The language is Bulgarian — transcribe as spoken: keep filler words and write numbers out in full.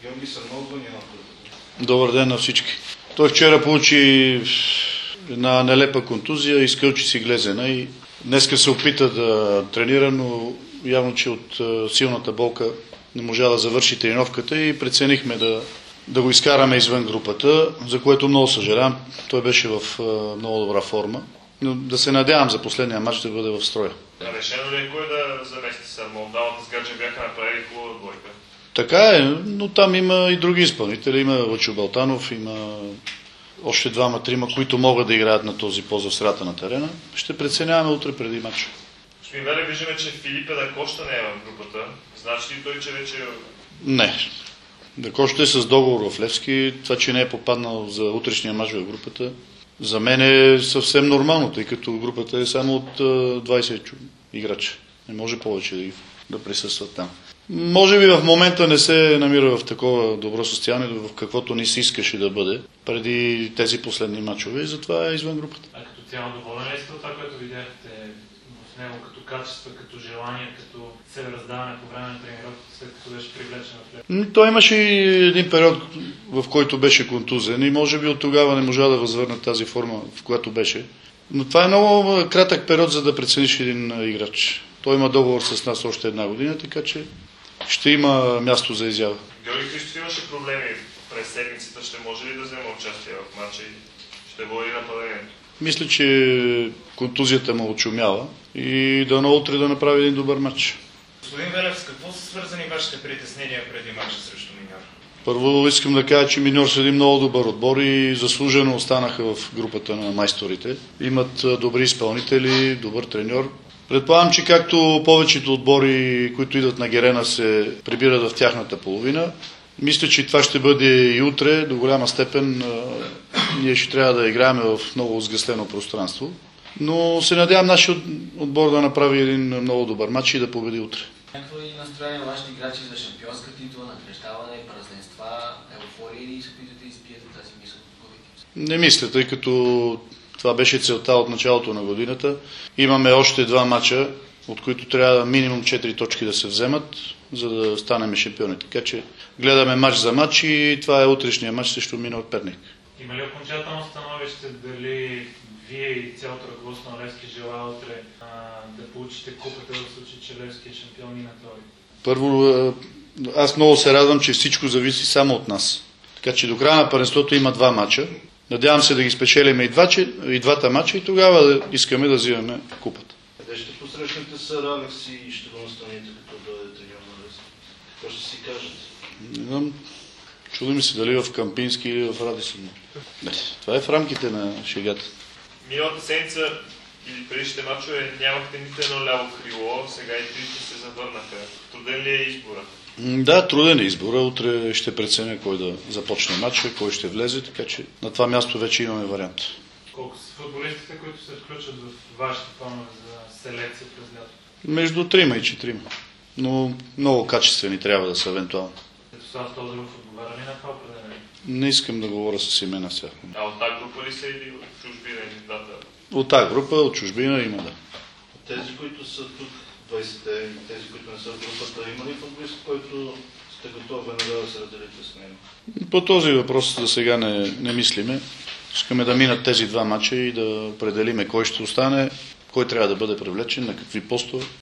Георги Сърмолва няма групата. Добър ден на всички. Той вчера получи една нелепа контузия, изкълчи си глезена и днеска се опита да тренира, но явно, че от силната болка не можа да завърши тренировката и преценихме да, да го изкараме извън групата, за което много съжалявам. Той беше в много добра форма. Но да се надявам за последния матч да бъде в строя. Решено ли е кой да замести Сърмол? Двамата с Гадже бяха направили хубава двойка. Така е, но там има и други изпълнители. Има Лъчо Балтанов, има още двама-трима, които могат да играят на този пост в средата на терена. Ще преценяваме утре преди матча. Господин Велев, виждаме, че Филипе Дакошта не е в групата. Значи ли той, че вече... Не. Дакошта е с договор в Левски. Това, че не е попаднал за утрешния матч в групата, за мен е съвсем нормално, тъй като групата е само от двайсет играча. Не може повече да, да присъстват там. Може би в момента не се намира в такова добро състояние, в каквото ни се искаше да бъде преди тези последни мачове и затова е извън групата. А като цяло доволен ли сте от това, което видяхте в него като качество, като желание, като целераздаване по време на тренировката, след като беше привлечен в Левски? Той имаше и един период, в който беше контузен и може би от тогава не можа да възвърне тази форма, в която беше. Но това е много кратък период, за да прецениш един играч. Той има договор с нас още една година, така че ще има място за изява. Георги Христов имаше проблеми през седмицата. Ще може ли да вземе участие в матча и ще води нападението? Мисля, че контузията му очумява и дано утре да направи един добър матч. Господин Велев, с какво са свързани вашите притеснения преди матча срещу Миньор? Първо искам да кажа, че Миньор са един много добър отбор и заслужено останаха в групата на майсторите. Имат добри изпълнители, добър треньор. Предполагам, че както повечето отбори, които идват на Герена, се прибират в тяхната половина, мисля, че това ще бъде и утре. До голяма степен ние ще трябва да играем в много сгъстено пространство. Но се надявам нашия отбор да направи един много добър матч и да победи утре. Някакво и настроение на вашите играчи за шампионска титла, награждаване, празненства, еуфория или се опитвате да изпиете тази мисъл от главите? Не мисля, тъй като това беше целта от началото на годината. Имаме още два мача, от които трябва минимум четири точки да се вземат, за да станем шампиони. Така че гледаме мач за мач и това е утрешния мач срещу Минор Перник. Има ли окончателно становище дали вие и цялото ръководство на Левски желая утре а, да получите купата в случай, че Левски е шампион и на теория? Първо, аз много се радвам, че всичко зависи само от нас. Така че до края на първенството има два мача. Надявам се да ги спечелим и, два, и двата мача и тогава да искаме да взимаме купата. Къде ще посрещнете сър Алекс и ще го настаните като бъде треньор на Левски? Какво ще си кажете? Не знам. Чудим се дали в Кампински или в Радисън. Това е в рамките на шегата. Миналата седмица или предишните мачове нямахте нито едно ляво крило, сега и трите се завърнаха. Труден ли е избора? Да, труден е избора. Утре ще преценя кой да започне матча, кой ще влезе, така че на това място вече имаме вариант. Колко са футболистите, които се включат в вашите планове за селекция през лято? Между трима и четирима. Но много качествени трябва да са евентуално. Слав Тодоров отговаря ли на това определение? Не искам да говоря с имена всяко. А от тази група ли са или от чужбина или двата? От тази група, от чужбина има, да. Тези, които са тук, двайсетте, и тези, които не са в групата, има ли футболист, който сте готови веднага да се разделите с него? По този въпрос за сега не, не мислиме. Искаме да минат тези два мача и да определиме кой ще остане, кой трябва да бъде привлечен, на какви постове.